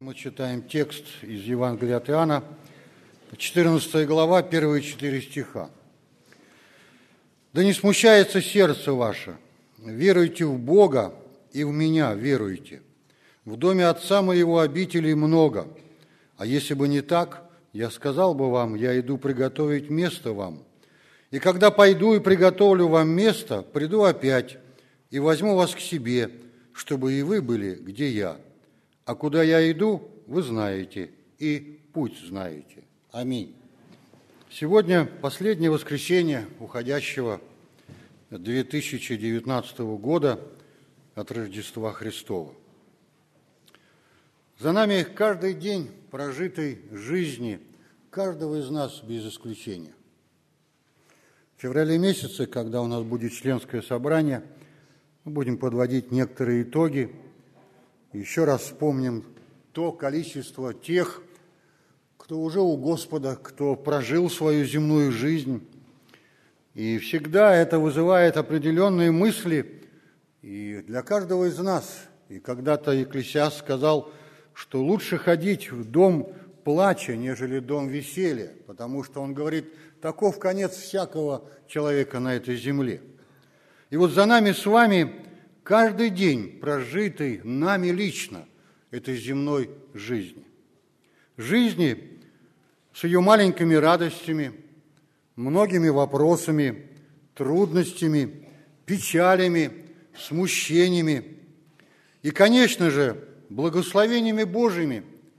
Мы читаем текст из Евангелия от Иоанна, 14 глава, первые 4 стиха. «Да не смущается сердце ваше, веруйте в Бога и в Меня веруйте. В доме Отца Моего обителей много, а если бы не так, я сказал бы вам, я иду приготовить место вам. И когда пойду и приготовлю вам место, приду опять и возьму вас к себе, чтобы и вы были, где я. А куда я иду, вы знаете, и путь знаете. Аминь». Сегодня последнее воскресенье уходящего 2019 года от Рождества Христова. За нами каждый день прожитой жизни каждого из нас без исключения. В феврале месяце, когда у нас будет членское собрание, мы будем подводить некоторые итоги. Еще раз вспомним то количество тех, кто уже у Господа, кто прожил свою земную жизнь. И всегда это вызывает определенные мысли и для каждого из нас. И когда-то Екклесиаст сказал, что лучше ходить в дом плача, нежели дом веселья, потому что он говорит, таков конец всякого человека на этой земле. И вот за нами с вами каждый день, прожитый нами лично, этой земной жизни. Жизни с ее маленькими радостями, многими вопросами, трудностями, печалями, смущениями и, конечно же, благословениями Божьими,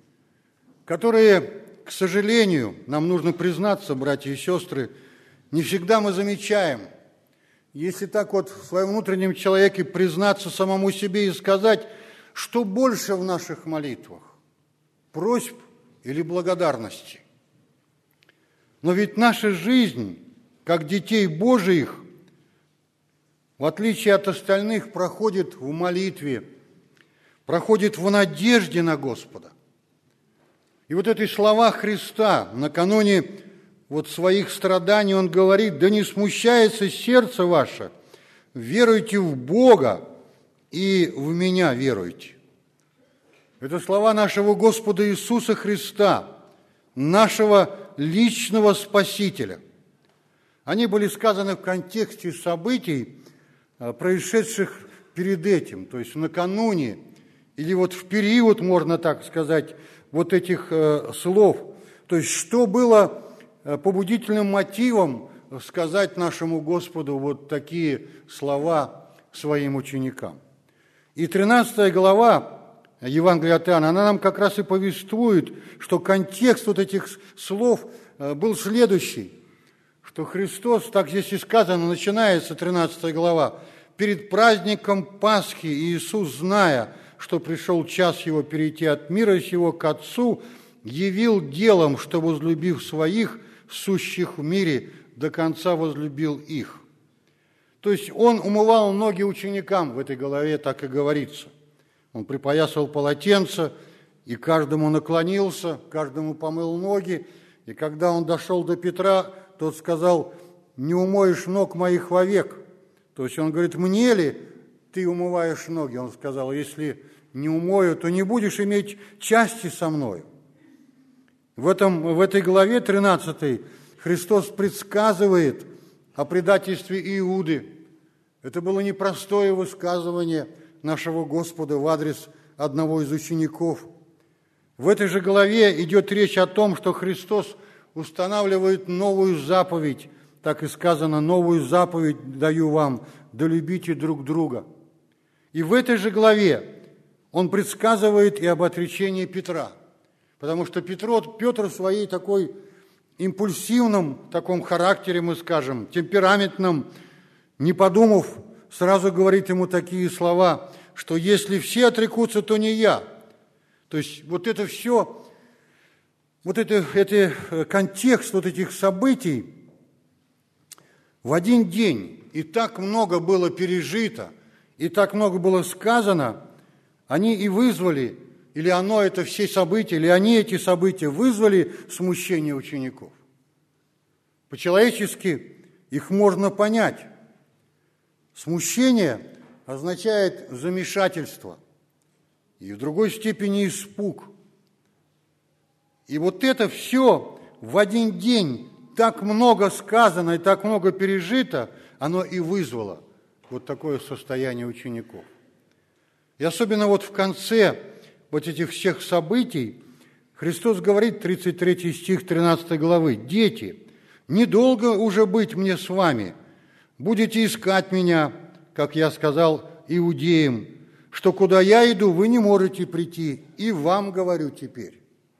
которые, к сожалению, нам нужно признаться, братья и сестры, не всегда мы замечаем. Если так вот в своем внутреннем человеке признаться самому себе и сказать, что больше в наших молитвах – просьб или благодарности. Но ведь наша жизнь, как детей Божиих, в отличие от остальных, проходит в молитве, проходит в надежде на Господа. И вот эти слова Христа накануне вот своих страданий Он говорит, да не смущается сердце ваше, веруйте в Бога и в Меня веруйте. Это слова нашего Господа Иисуса Христа, нашего личного Спасителя. Они были сказаны в контексте событий, происшедших перед этим, то есть накануне, или вот в период, можно так сказать, вот этих слов. То есть что было побудительным мотивом сказать нашему Господу вот такие слова своим ученикам. И 13 глава Евангелия от Иоанна, она нам как раз и повествует, что контекст вот этих слов был следующий, что Христос, так здесь и сказано, начинается 13 глава, перед праздником Пасхи Иисус, зная, что пришел час Его перейти от мира сего к Отцу, явил делом, что, возлюбив своих, сущих в мире, до конца возлюбил их. То есть Он умывал ноги ученикам, в этой главе так и говорится. Он припоясал полотенце, и каждому наклонился, каждому помыл ноги. И когда он дошел до Петра, тот сказал, не умоешь ног моих вовек. То есть он говорит, мне ли ты умываешь ноги? Он сказал, если не умою, то не будешь иметь части со мною. В этой главе 13 Христос предсказывает о предательстве Иуды. Это было непростое высказывание нашего Господа в адрес одного из учеников. В этой же главе идет речь о том, что Христос устанавливает новую заповедь, так и сказано, новую заповедь даю вам, да любите друг друга. И в этой же главе Он предсказывает и об отречении Петра, потому что Петр в своей такой импульсивном таком характере, мы скажем, темпераментном, не подумав, сразу говорит ему такие слова, что если все отрекутся, то не я. То есть вот это все, вот это контекст вот этих событий в один день, и так много было пережито, и так много было сказано, они и вызвали, или оно это все события, или они эти события вызвали смущение учеников. По-человечески их можно понять. Смущение означает замешательство, и в другой степени испуг. И вот это все в один день так много сказано и так много пережито, оно и вызвало вот такое состояние учеников. И особенно вот в конце вот этих всех событий Христос говорит, 33 стих 13 главы: «Дети, недолго уже быть мне с вами, будете искать меня, как я сказал иудеям, что куда я иду, вы не можете прийти, и вам говорю теперь».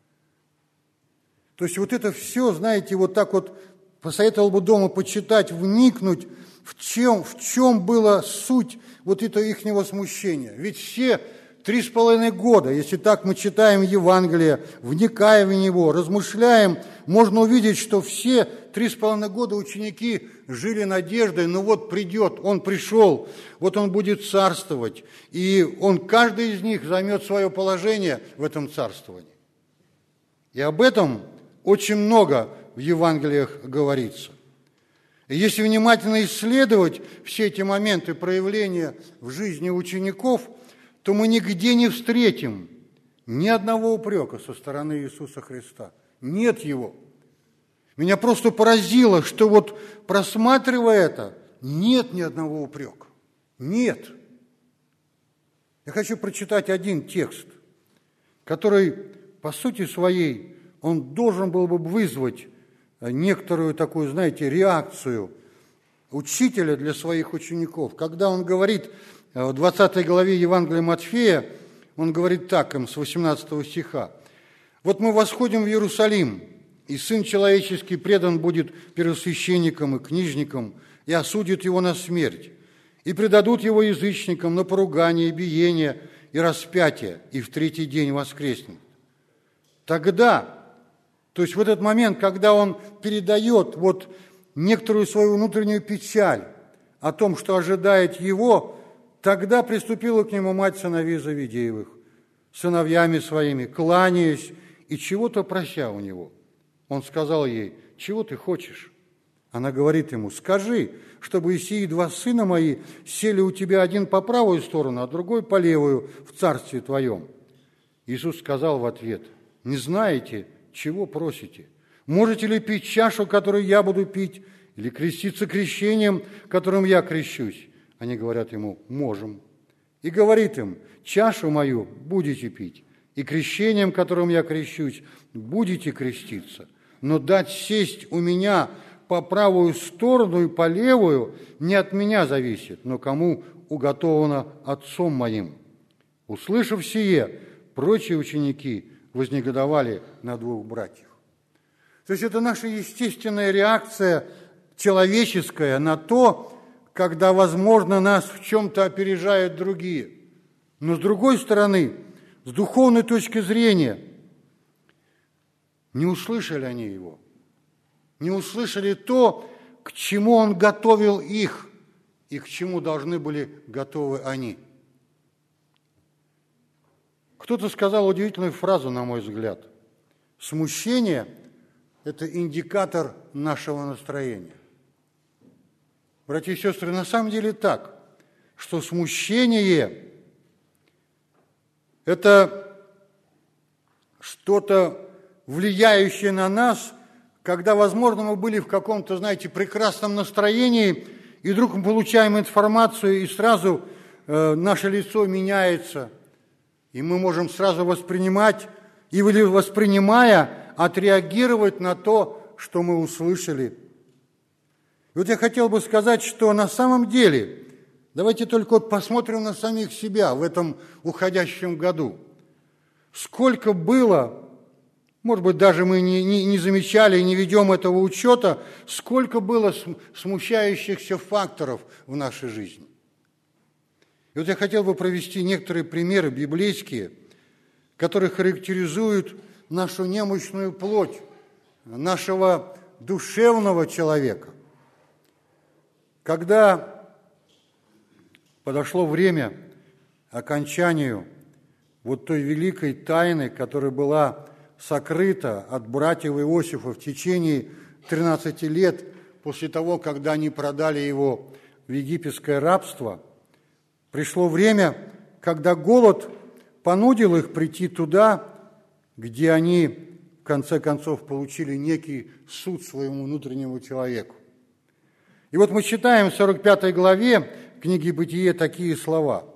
То есть вот это все, знаете, вот так вот посоветовал бы дома почитать, вникнуть, в чем была суть вот этого ихнего смущения. Ведь все 3,5 года, если так мы читаем Евангелие, вникая в него, размышляем, можно увидеть, что все 3,5 года ученики жили надеждой, ну вот придет, он пришел, вот он будет царствовать, и каждый из них займет свое положение в этом царствовании. И об этом очень много в Евангелиях говорится. И если внимательно исследовать все эти моменты проявления в жизни учеников, то мы нигде не встретим ни одного упрека со стороны Иисуса Христа. Нет его. Меня просто поразило, что вот просматривая это, нет ни одного упрека. Нет. Я хочу прочитать один текст, который по сути своей он должен был бы вызвать некоторую такую, знаете, реакцию учителя для своих учеников. Когда он говорит в 20 главе Евангелия Матфея, он говорит так им с 18 стиха: «Вот мы восходим в Иерусалим, и Сын Человеческий предан будет первосвященникам и книжникам, и осудят его на смерть, и предадут его язычникам на поругание, биение и распятие, и в третий день воскреснет». Тогда, то есть в этот момент, когда он передает вот некоторую свою внутреннюю печаль о том, что ожидает его, тогда приступила к нему мать сыновей Завидеевых, сыновьями своими, кланяясь и чего-то прося у него. Он сказал ей: «Чего ты хочешь?» Она говорит ему: «Скажи, чтобы и сии 2 сына мои сели у тебя, один по правую сторону, а другой по левую в царстве твоем». Иисус сказал в ответ: «Не знаете, чего просите? Можете ли пить чашу, которую я буду пить, или креститься крещением, которым я крещусь?» Они говорят ему: «Можем». И говорит им: «Чашу мою будете пить, и крещением, которым я крещусь, будете креститься, но дать сесть у меня по правую сторону и по левую не от меня зависит, но кому уготовано Отцом моим». Услышав сие, прочие ученики вознегодовали на 2 братьев. То есть это наша естественная реакция человеческая на то, когда, возможно, нас в чем-то опережают другие. Но с другой стороны, с духовной точки зрения, не услышали они его, не услышали то, к чему он готовил их и к чему должны были готовы они. Кто-то сказал удивительную фразу, на мой взгляд: смущение – это индикатор нашего настроения. Братья и сестры, на самом деле так, что смущение – это что-то влияющее на нас, когда, возможно, мы были в каком-то, знаете, прекрасном настроении, и вдруг мы получаем информацию, и сразу наше лицо меняется, и мы можем сразу воспринимать, или воспринимая, отреагировать на то, что мы услышали. И вот я хотел бы сказать, что на самом деле, давайте только вот посмотрим на самих себя в этом уходящем году. Сколько было, может быть, даже мы не замечали и не ведем этого учета, сколько было смущающихся факторов в нашей жизни. И вот я хотел бы провести некоторые примеры библейские, которые характеризуют нашу немощную плоть, нашего душевного человека. Когда подошло время окончанию вот той великой тайны, которая была сокрыта от братьев Иосифа в течение 13 лет после того, когда они продали его в египетское рабство, пришло время, когда голод понудил их прийти туда, где они в конце концов получили некий суд своему внутреннему человеку. И вот мы читаем в 45 главе книги «Бытие» такие слова.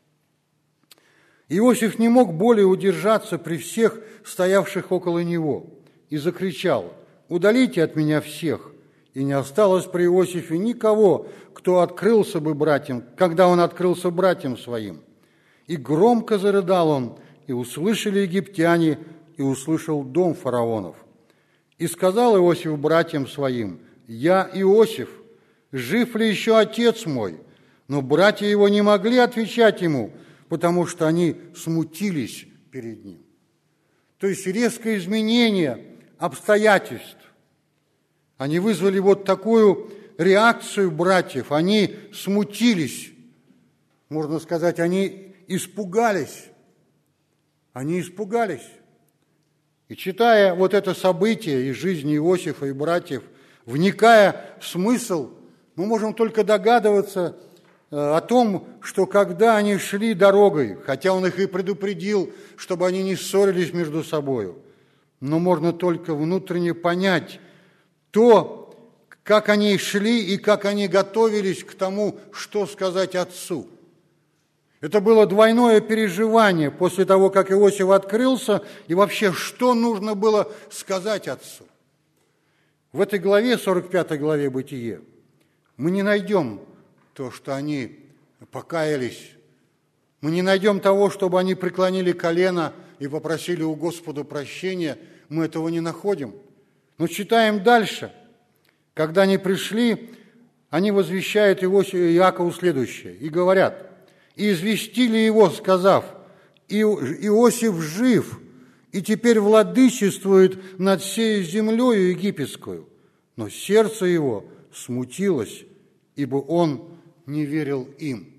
Иосиф не мог более удержаться при всех стоявших около него и закричал: «Удалите от меня всех!» И не осталось при Иосифе никого, кто открылся бы братьям, когда он открылся братьям своим. И громко зарыдал он, и услышали египтяне, и услышал дом фараонов. И сказал Иосиф братьям своим: «Я Иосиф, жив ли еще отец мой?» Но братья его не могли отвечать ему, потому что они смутились перед ним. То есть резкое изменение обстоятельств. Они вызвали вот такую реакцию братьев. Они смутились, можно сказать, они испугались. Они испугались. И читая вот это событие из жизни Иосифа и братьев, вникая в смысл, мы можем только догадываться о том, что когда они шли дорогой, хотя он их и предупредил, чтобы они не ссорились между собою, но можно только внутренне понять то, как они шли и как они готовились к тому, что сказать отцу. Это было двойное переживание после того, как Иосиф открылся, и вообще, что нужно было сказать отцу. В этой главе, 45 главе «Бытие», мы не найдем то, что они покаялись. Мы не найдем того, чтобы они преклонили колено и попросили у Господа прощения. Мы этого не находим. Но читаем дальше. Когда они пришли, они возвещают Иакову следующее и говорят: «И известили его, сказав: Иосиф жив, и теперь владычествует над всей землею египетскую. Но сердце его смутилось, ибо он не верил им».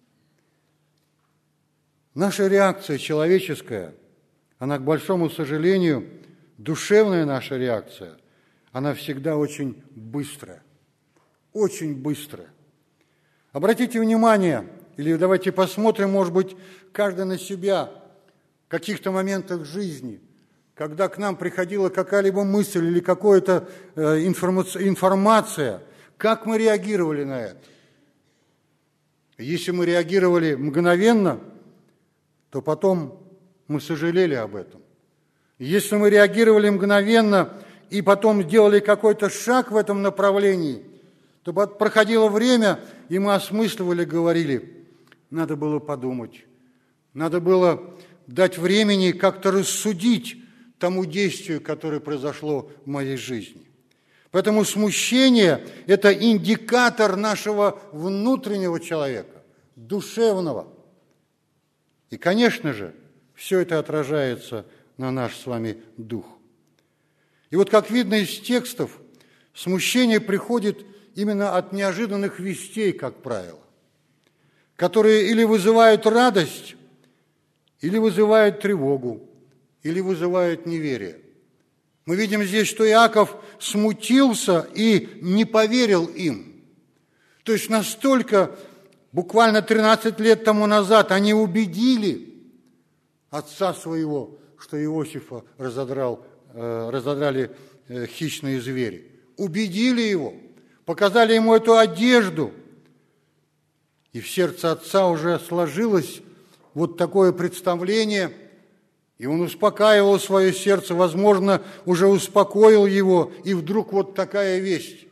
Наша реакция человеческая, она, к большому сожалению, душевная наша реакция, она всегда очень быстрая. Очень быстрая. Обратите внимание, или давайте посмотрим, может быть, каждый на себя в каких-то моментах жизни, когда к нам приходила какая-либо мысль или какая-то информация, как мы реагировали на это. Если мы реагировали мгновенно, то потом мы сожалели об этом. Если мы реагировали мгновенно и потом сделали какой-то шаг в этом направлении, то проходило время, и мы осмысливали, говорили: надо было подумать, надо было дать времени как-то рассудить тому действию, которое произошло в моей жизни. Поэтому смущение – это индикатор нашего внутреннего человека, душевного. И, конечно же, все это отражается на наш с вами дух. И вот, как видно из текстов, смущение приходит именно от неожиданных вестей, как правило, которые или вызывают радость, или вызывают тревогу, или вызывают неверие. Мы видим здесь, что Иаков смутился и не поверил им. То есть настолько, буквально 13 лет тому назад, они убедили отца своего, что Иосифа разодрали хищные звери. Убедили его, показали ему эту одежду. И в сердце отца уже сложилось вот такое представление, и он успокаивал свое сердце, возможно, уже успокоил его, и вдруг вот такая весть.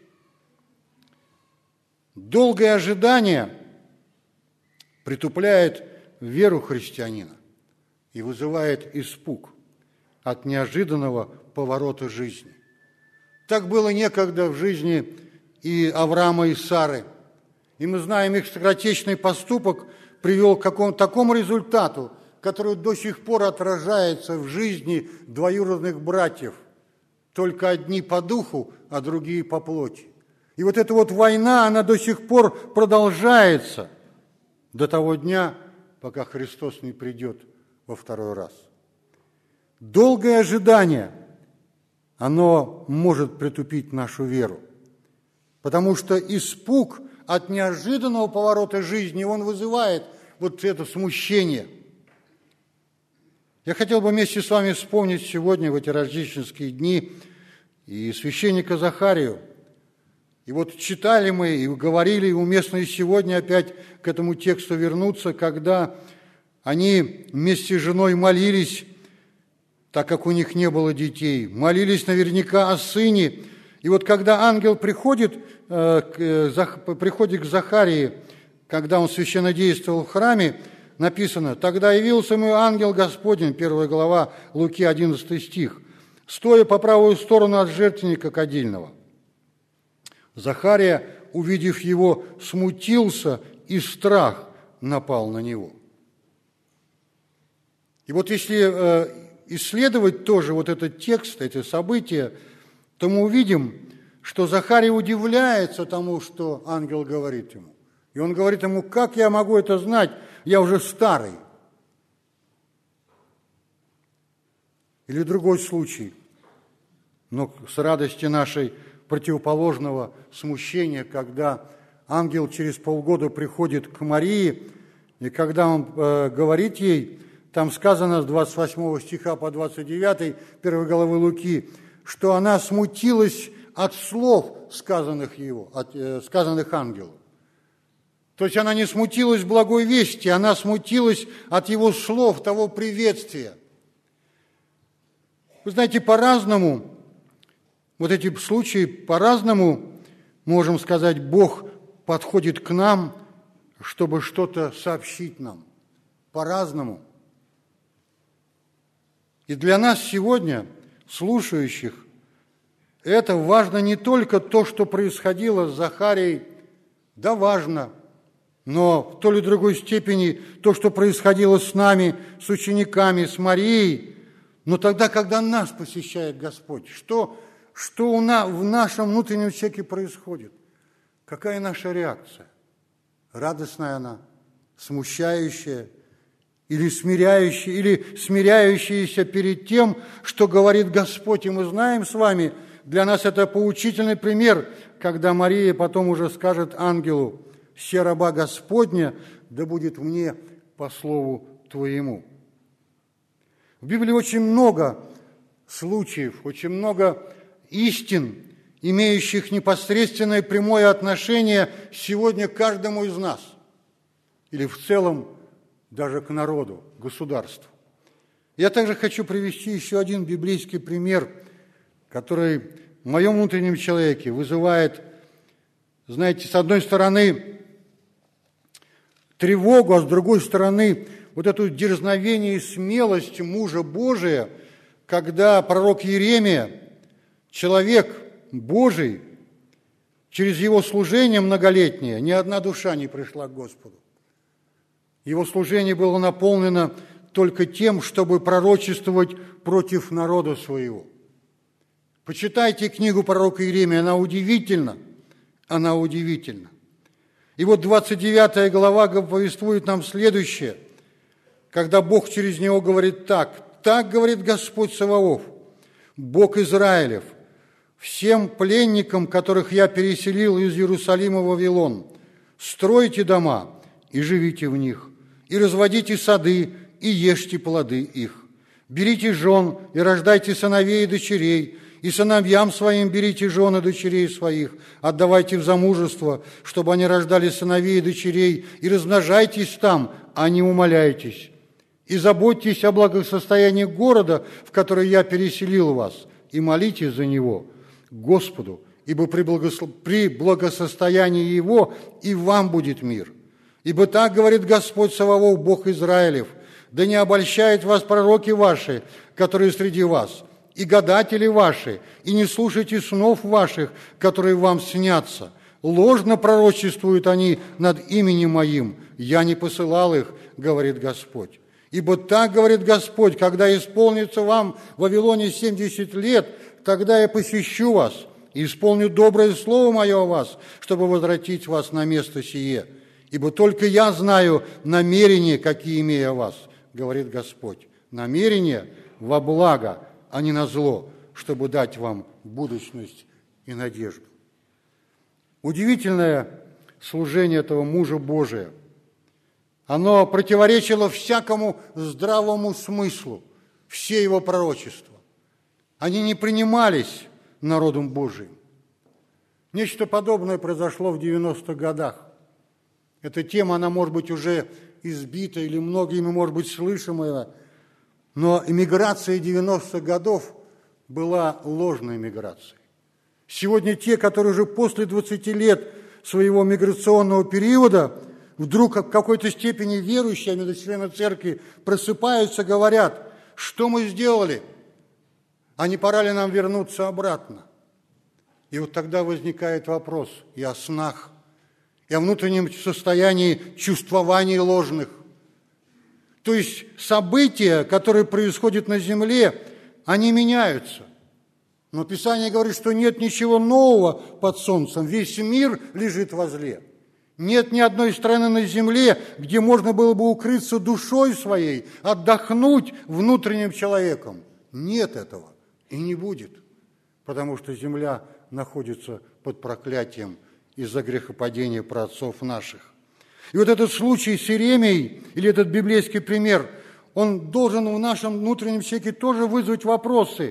Долгое ожидание притупляет веру христианина и вызывает испуг от неожиданного поворота жизни. Так было некогда в жизни и Авраама, и Сары. И мы знаем, их скоротечный поступок привел к такому результату, который до сих пор отражается в жизни двоюродных братьев. Только одни по духу, а другие по плоти. И вот эта вот война, она до сих пор продолжается до того дня, пока Христос не придет во второй раз. Долгое ожидание, оно может притупить нашу веру, потому что испуг от неожиданного поворота жизни, он вызывает вот это смущение. Я хотел бы вместе с вами вспомнить сегодня, в эти рождественские дни, и священника Захарию. И вот читали мы и говорили, и уместно и сегодня опять к этому тексту вернуться, когда они вместе с женой молились, так как у них не было детей, молились наверняка о сыне. И вот когда ангел приходит к Захарии, когда он священнодействовал в храме, написано: «Тогда явился ему ангел Господень», 1 глава Луки, 11 стих, «стоя по правую сторону от жертвенника кадильного». Захария, увидев его, смутился, и страх напал на него. И вот если исследовать тоже вот этот текст, эти события, то мы увидим, что Захарий удивляется тому, что ангел говорит ему. И он говорит ему: «Как я могу это знать? Я уже старый». Или другой случай, но с радости нашей противоположного смущения, когда ангел через полгода приходит к Марии, и когда он говорит ей, там сказано с 28 стиха по 29, 1 главы Луки, что она смутилась от слов, сказанных ангелу. То есть она не смутилась благой вести, она смутилась от его слов, того приветствия. Вы знаете, по-разному, вот эти случаи, по-разному, можем сказать, Бог подходит к нам, чтобы что-то сообщить нам. По-разному. И для нас сегодня, слушающих, это важно не только то, что происходило с Захарией, да, важно, но в той или другой степени то, что происходило с нами, с учениками, с Марией, но тогда, когда нас посещает Господь, что в нашем внутреннем человеке происходит? Какая наша реакция? Радостная она, смущающая, или смиряющаяся перед тем, что говорит Господь. И мы знаем с вами, для нас это поучительный пример, когда Мария потом уже скажет ангелу: «Се раба Господня, да будет мне по слову Твоему». В Библии очень много случаев, очень много истин, имеющих непосредственное прямое отношение сегодня к каждому из нас, или в целом даже к народу, к государству. Я также хочу привести еще один библейский пример, который в моем внутреннем человеке вызывает, знаете, с одной стороны тревогу, а с другой стороны вот эту дерзновение и смелость мужа Божия, когда пророк Иеремия, человек Божий, через его служение многолетнее ни одна душа не пришла к Господу. Его служение было наполнено только тем, чтобы пророчествовать против народа своего. Почитайте книгу пророка Иеремии, она удивительна. И вот 29 глава повествует нам следующее, когда Бог через него говорит так говорит Господь Саваоф, Бог Израилев, всем пленникам, которых я переселил из Иерусалима в Вавилон, стройте дома и живите в них, и разводите сады, и ешьте плоды их. Берите жен и рождайте сыновей и дочерей, и сыновьям своим берите жен и дочерей своих, отдавайте в замужество, чтобы они рождали сыновей и дочерей, и размножайтесь там, а не умаляйтесь. И заботьтесь о благосостоянии города, в который я переселил вас, и молитесь за него Господу, ибо при благосостоянии его и вам будет мир. Ибо так говорит Господь Саваоф, Бог Израилев: да не обольщают вас пророки ваши, которые среди вас, и гадатели ваши, и не слушайте снов ваших, которые вам снятся. Ложно пророчествуют они над именем моим, я не посылал их, говорит Господь. Ибо так говорит Господь: когда исполнится вам в Вавилоне 70 лет, тогда я посещу вас и исполню доброе слово мое о вас, чтобы возвратить вас на место сие. Ибо только я знаю намерения, какие имею о вас, говорит Господь. Намерения во благо, а не на зло, чтобы дать вам будущность и надежду. Удивительное служение этого мужа Божия. Оно противоречило всякому здравому смыслу. все его пророчества. Они не принимались народом Божиим. Нечто подобное произошло в 90-х годах. Эта тема, она может быть уже избита или многими, может быть, слышимая, но эмиграция 90-х годов была ложной эмиграцией. Сегодня те, которые уже после 20 лет своего миграционного периода вдруг в какой-то степени верующие, а члены церкви, просыпаются, говорят, что мы сделали, а не пора ли нам вернуться обратно? И вот тогда возникает вопрос и о снах, и о внутреннем состоянии чувствований ложных. То есть события, которые происходят на земле, они меняются. Но Писание говорит, что нет ничего нового под солнцем, весь мир лежит возле. Нет ни одной страны на земле, где можно было бы укрыться душой своей, отдохнуть внутренним человеком. Нет этого и не будет, потому что земля находится под проклятием из-за грехопадения праотцов наших. И вот этот случай с Иеремией, или этот библейский пример, он должен в нашем внутреннем человеке тоже вызвать вопросы.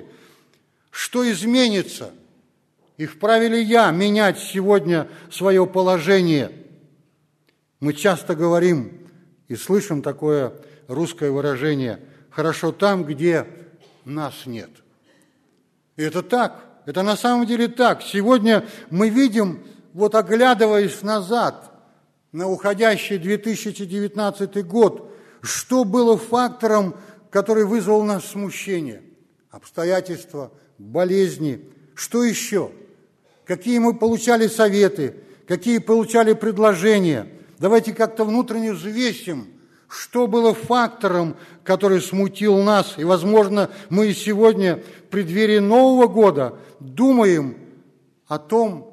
Что изменится? И вправе ли я менять сегодня свое положение? Мы часто говорим и слышим такое русское выражение «хорошо там, где нас нет». И это так, это на самом деле так. Сегодня мы видим, вот оглядываясь назад на уходящий 2019 год, что было фактором, который вызвал наше смущение? Обстоятельства, болезни, что еще? Какие мы получали советы, какие получали предложения? Давайте как-то внутренне взвесим, что было фактором, который смутил нас. И, возможно, мы сегодня в преддверии Нового года думаем о том,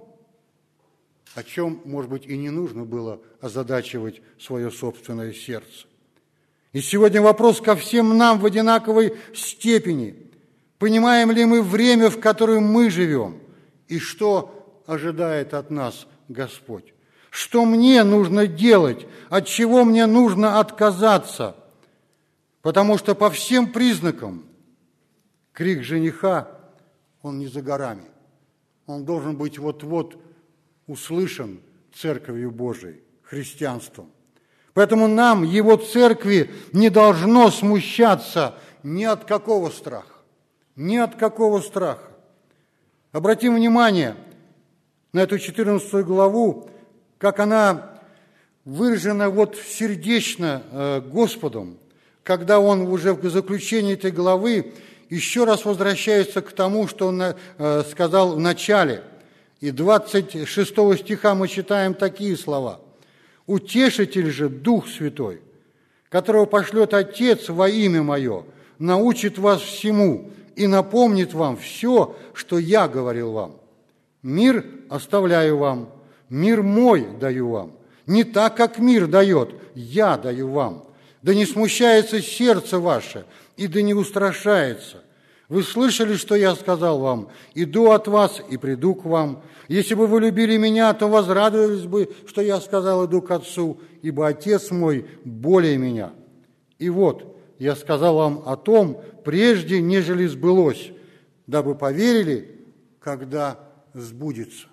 о чем, может быть, и не нужно было озадачивать свое собственное сердце. И сегодня вопрос ко всем нам в одинаковой степени. Понимаем ли мы время, в котором мы живем, и что ожидает от нас Господь? Что мне нужно делать, от чего мне нужно отказаться? Потому что по всем признакам крик жениха, он не за горами. Он должен быть вот-вот услышан Церковью Божией, христианством. Поэтому нам, Его Церкви, не должно смущаться ни от какого страха. Ни от какого страха. Обратим внимание на эту 14 главу, как она выражена вот сердечно Господом, когда Он уже в заключении этой главы еще раз возвращается к тому, что Он сказал в начале. И 26 стиха мы читаем такие слова. «Утешитель же, Дух Святой, которого пошлет Отец во имя Мое, научит вас всему и напомнит вам все, что Я говорил вам. Мир оставляю вам, мир Мой даю вам. Не так, как мир дает, Я даю вам. Да не смущается сердце ваше, и да не устрашается. Вы слышали, что Я сказал вам? Иду от вас и приду к вам. Если бы вы любили Меня, то возрадовались бы, что Я сказал, иду к Отцу, ибо Отец Мой более Меня. И вот, Я сказал вам о том, прежде, нежели сбылось, дабы поверили, когда сбудется».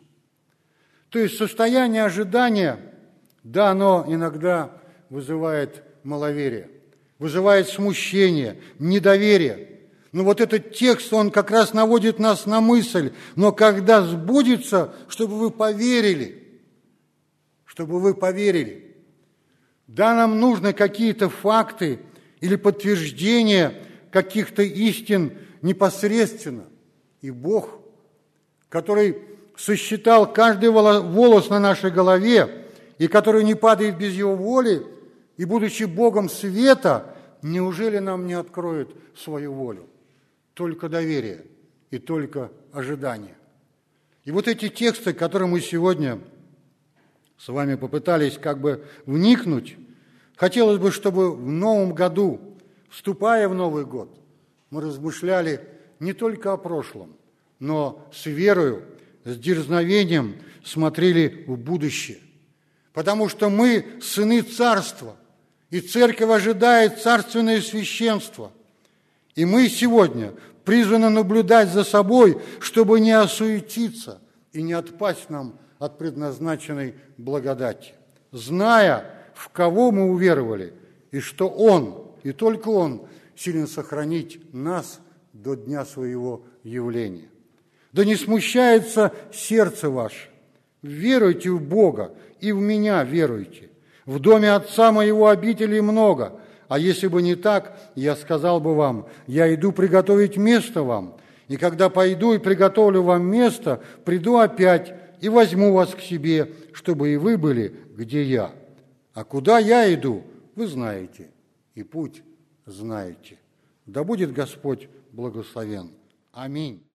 То есть состояние ожидания, да, оно иногда вызывает маловерие, вызывает смущение, недоверие. Но вот этот текст, он как раз наводит нас на мысль, но когда сбудется, чтобы вы поверили, Да, нам нужны какие-то факты или подтверждения каких-то истин непосредственно. И Бог, который сосчитал каждый волос на нашей голове, и который не падает без Его воли, и, будучи Богом света, неужели нам не откроет свою волю? Только доверие и только ожидание. И вот эти тексты, которые мы сегодня с вами попытались как бы вникнуть, хотелось бы, чтобы в новом году, вступая в Новый год, мы размышляли не только о прошлом, но с верою, с дерзновением смотрели в будущее. Потому что мы сыны царства, и церковь ожидает царственное священство. И мы сегодня призваны наблюдать за собой, чтобы не осуетиться и не отпасть нам от предназначенной благодати, зная, в кого мы уверовали, и что Он, и только Он, силен сохранить нас до дня своего явления. Да не смущается сердце ваше. Веруйте в Бога, и в меня веруйте. В доме Отца моего обителей много, а если бы не так, я сказал бы вам, я иду приготовить место вам, и когда пойду и приготовлю вам место, приду опять и возьму вас к себе, чтобы и вы были, где я. А куда я иду, вы знаете, и путь знаете. Да будет Господь благословен. Аминь.